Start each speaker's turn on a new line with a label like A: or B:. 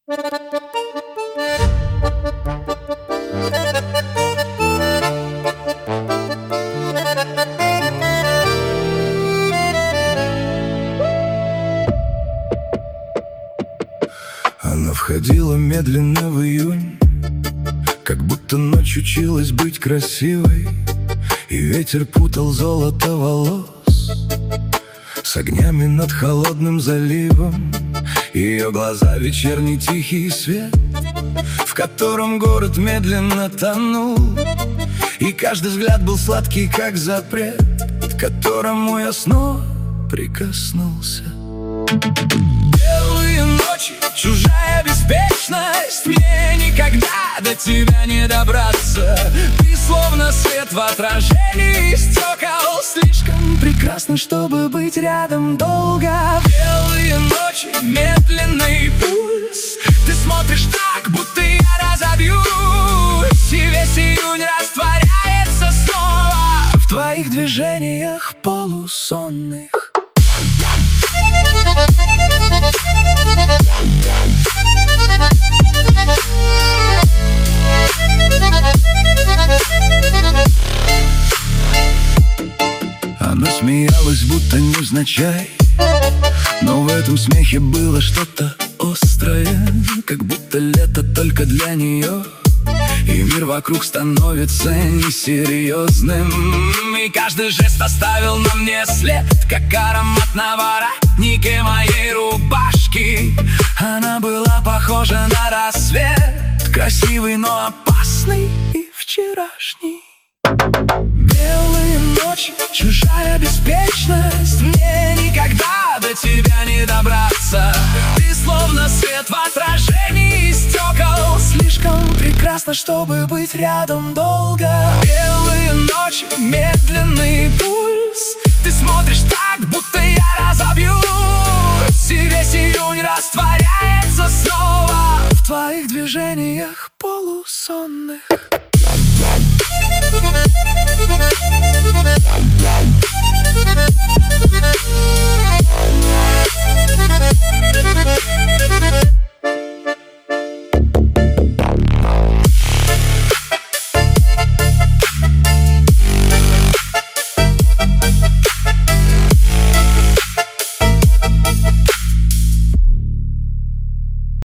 A: Она входила медленно в июнь, как будто ночь училась быть красивой, и ветер путал золото волос с огнями над холодным заливом. Ее глаза — вечерний тихий свет, в котором город медленно тонул, и каждый взгляд был сладкий, как запрет, к которому я снова прикоснулся. Белые ночи, чужая беспечность, мне никогда до тебя не добраться. Ты словно свет в отражении стекол, слишком прекрасна, чтобы быть рядом долго. Белые ночи, медленный пульс, ты смотришь так, будто я разобьюсь, и весь июнь растворяется снова в твоих движениях полусонных. Она смеялась, будто невзначай, но в этом смехе было что-то острое, как будто лето только для нее, и мир вокруг становится несерьезным. И каждый жест оставил на мне след, как аромат на воротнике моей рубашки. Она была похожа на рассвет, красивый, но опасный и вчерашний. Белые ночи, чужая беспечность, мне никогда до тебя не добраться. Ты словно свет в отражении стекол, слишком прекрасна, чтобы быть рядом долго. Белые ночи, медленный пульс, ты смотришь так, будто я разобьюсь, и весь июнь растворяется снова в твоих движениях полусонных.